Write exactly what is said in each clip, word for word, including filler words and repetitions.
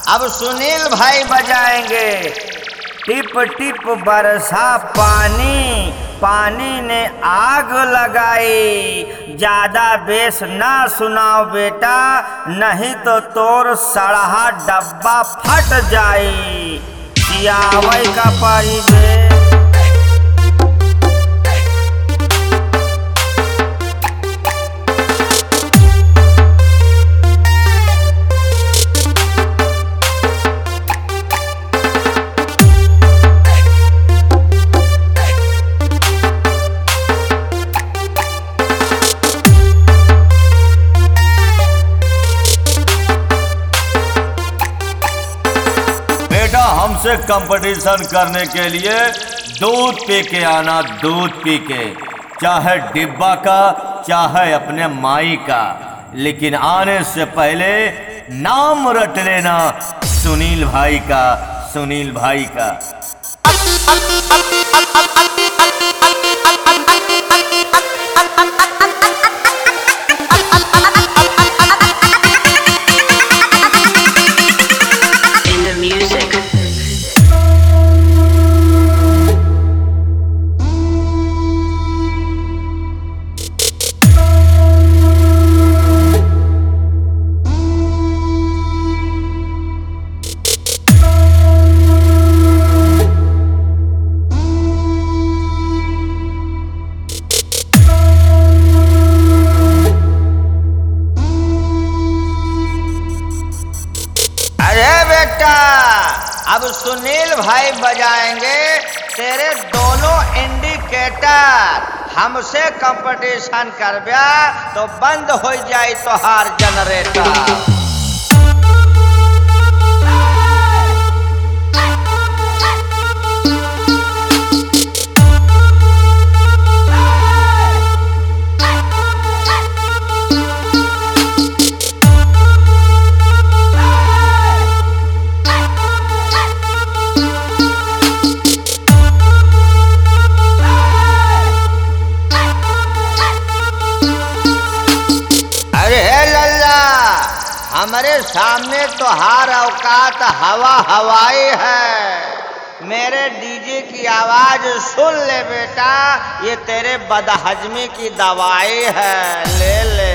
अब सुनील भाई बजाएंगे। टिप टिप बरसा पानी, पानी ने आग लगाई। ज्यादा बेस ना सुनाओ बेटा, नहीं तो तोर सड़हा डब्बा फट जाई। सियावई का पारी बे। हमसे कंपटीशन करने के लिए दूध पी के आना, दूध पी के, चाहे डिब्बा का चाहे अपने माई का, लेकिन आने से पहले नाम रट लेना सुनील भाई का, सुनील भाई का। अब सुनील भाई बजाएंगे तेरे दोनों इंडिकेटर। हमसे कंपटीशन करबा तो बंद हो जाए तोहार जनरेटर। हमारे सामने तो हार औकात हवा हवाई है। मेरे डीजे की आवाज सुन ले बेटा, ये तेरे बदहजमी की दवाई है, ले ले।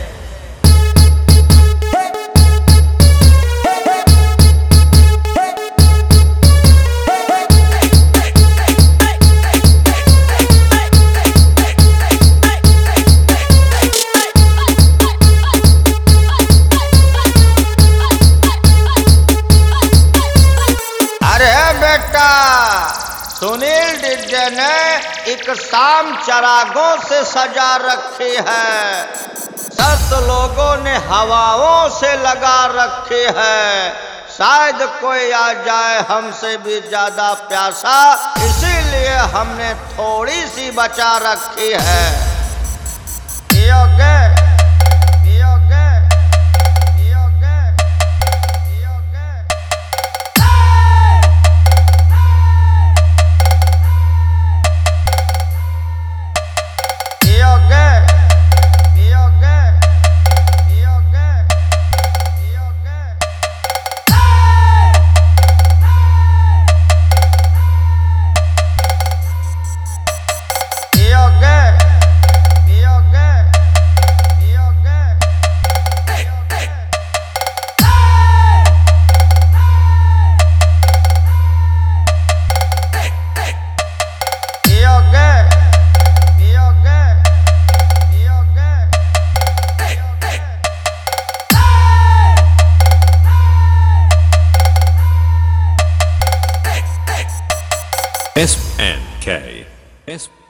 सुनील डीजे ने एक शाम चरागों से सजा रखी है, सस्त लोगों ने हवाओं से लगा रखी है। शायद कोई आ जाए हमसे भी ज्यादा प्यासा, इसीलिए हमने थोड़ी सी बचा रखी है। पियोगे? पियोगे? पियोगे? पियोगे? S N K S